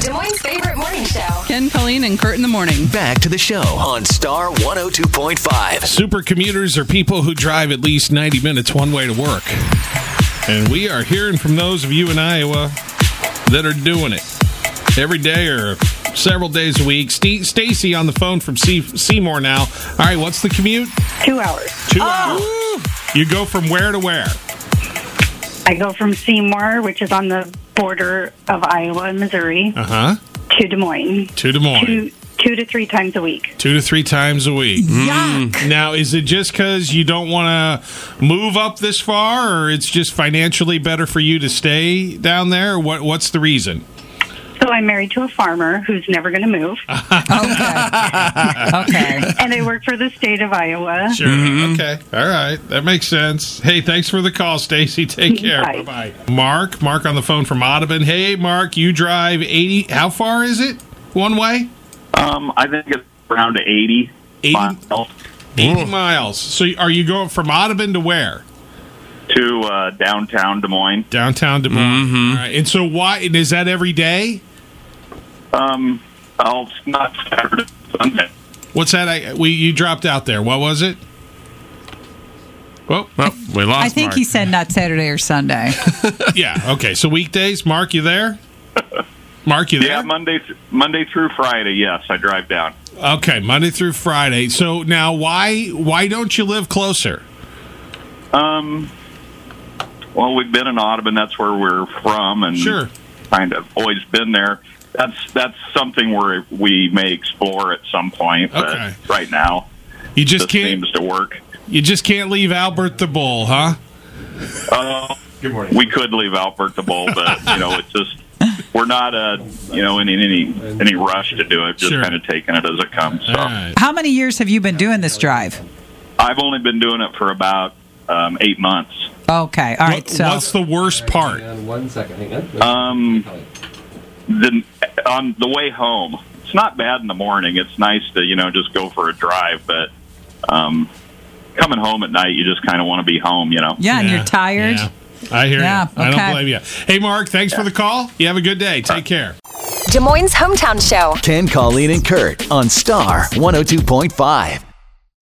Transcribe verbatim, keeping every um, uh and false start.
Des Moines' favorite morning show. Ken, Colleen, and Kurt in the morning. Back to the show on Star one oh two point five. Super commuters are people who drive at least ninety minutes one way to work. And we are hearing from those of you in Iowa that are doing it every day or several days a week. St- Stacy on the phone from C- Seymour now. All right, what's the commute? Two hours. Two oh. hours. You go from where to where? I go from Seymour, which is on the border of Iowa and Missouri, uh-huh. to Des Moines. To Des Moines. Two, two to three times a week. Two to three times a week. Yuck. Now, is it just because you don't want to move up this far, or it's just financially better for you to stay down there? Or what? What's the reason? So I'm married to a farmer who's never going to move. Okay. Okay. And I work for the state of Iowa. Sure. Mm-hmm. Okay. All right. That makes sense. Hey, thanks for the call, Stacy. Take care. Bye. Bye-bye. Mark. Mark on the phone from Audubon. Hey, Mark, you drive eighty. How far is it one way? Um, I think it's around eighty. eighty miles. eighty miles. So are you going from Audubon to where? To uh, downtown Des Moines. Downtown Des Moines. Mm-hmm. All right. And so why, and is that every day? Um, I'll not Saturday, Sunday. What's that? I, we you dropped out there. What was it? Well, well we lost. I think Mark. he said not Saturday or Sunday. Yeah. Okay. So weekdays. Mark, you there? Mark, you there? Yeah, Monday, th- Monday through Friday. Yes, I drive down. Okay, Monday through Friday. So now, why why don't you live closer? Um. Well, we've been in Audubon. That's where we're from, and sure. kind of always been there. That's that's something where we may explore at some point. But okay. Right now, you just this can't seems to work. You just can't leave Albert the Bull, huh? Uh, Good morning. We could leave Albert the Bull, but you know, it's just we're not uh you know in any any rush to do it. Just sure. kind of taking it as it comes. So. Right. How many years have you been doing this drive? I've only been doing it for about um, eight months. Okay, all right. What, so what's the worst part? Hang on one second. Hang on. Um, the on the way home, it's not bad in the morning. It's nice to you know just go for a drive, but um, coming home at night, you just kind of want to be home. You know. Yeah, and you're tired. Yeah. I hear Yeah, you. I okay. don't blame you. Hey, Mark, thanks Yeah. for the call. You have a good day. Take care. Des Moines' hometown show. Ken, Colleen, and Kurt on Star one oh two point five.